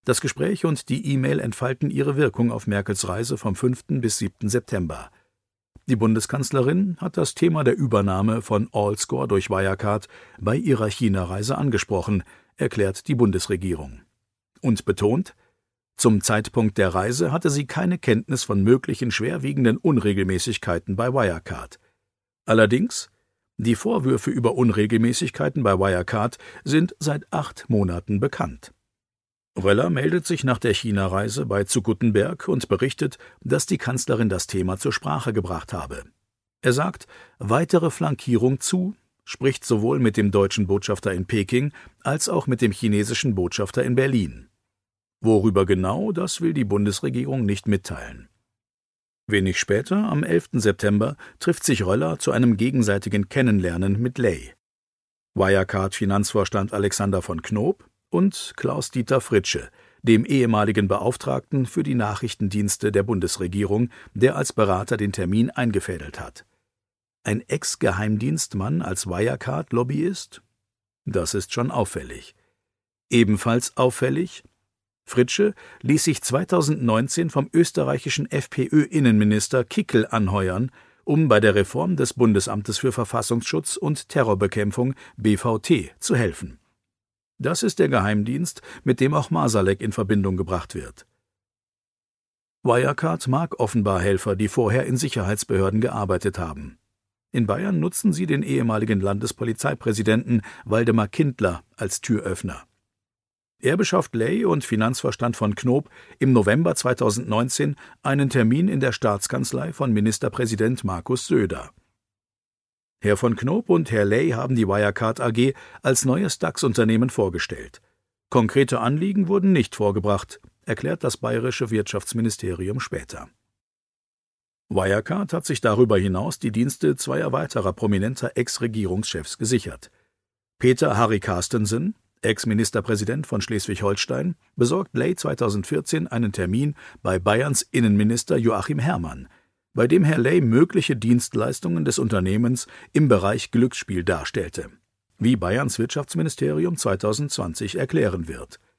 Das Gespräch und die E-Mail entfalten ihre Wirkung auf Merkels Reise vom 5. bis 7. September. Die Bundeskanzlerin hat das Thema der Übernahme von Allscore durch Wirecard bei ihrer China-Reise angesprochen, erklärt die Bundesregierung. Und betont, zum Zeitpunkt der Reise hatte sie keine Kenntnis von möglichen schwerwiegenden Unregelmäßigkeiten bei Wirecard. Allerdings, die Vorwürfe über Unregelmäßigkeiten bei Wirecard sind seit 8 Monaten bekannt. Röller meldet sich nach der China-Reise bei zu Guttenberg und berichtet, dass die Kanzlerin das Thema zur Sprache gebracht habe. Er sagt, weitere Flankierung zu, spricht sowohl mit dem deutschen Botschafter in Peking als auch mit dem chinesischen Botschafter in Berlin. Worüber genau, das will die Bundesregierung nicht mitteilen. Wenig später, am 11. September, trifft sich Röller zu einem gegenseitigen Kennenlernen mit Ley. Wirecard-Finanzvorstand Alexander von Knoop und Klaus-Dieter Fritsche, dem ehemaligen Beauftragten für die Nachrichtendienste der Bundesregierung, der als Berater den Termin eingefädelt hat. Ein Ex-Geheimdienstmann als Wirecard-Lobbyist? Das ist schon auffällig. Ebenfalls auffällig: Fritsche ließ sich 2019 vom österreichischen FPÖ-Innenminister Kickl anheuern, um bei der Reform des Bundesamtes für Verfassungsschutz und Terrorbekämpfung BVT zu helfen. Das ist der Geheimdienst, mit dem auch Marsalek in Verbindung gebracht wird. Wirecard mag offenbar Helfer, die vorher in Sicherheitsbehörden gearbeitet haben. In Bayern nutzen sie den ehemaligen Landespolizeipräsidenten Waldemar Kindler als Türöffner. Er beschafft Ley und Finanzvorstand von Knoop im November 2019 einen Termin in der Staatskanzlei von Ministerpräsident Markus Söder. Herr von Knoop und Herr Ley haben die Wirecard AG als neues DAX-Unternehmen vorgestellt. Konkrete Anliegen wurden nicht vorgebracht, erklärt das bayerische Wirtschaftsministerium später. Wirecard hat sich darüber hinaus die Dienste zweier weiterer prominenter Ex-Regierungschefs gesichert. Peter Harry Carstensen, Ex-Ministerpräsident von Schleswig-Holstein, besorgt Ley 2014 einen Termin bei Bayerns Innenminister Joachim Herrmann, bei dem Herr Ley mögliche Dienstleistungen des Unternehmens im Bereich Glücksspiel darstellte, wie Bayerns Wirtschaftsministerium 2020 erklären wird.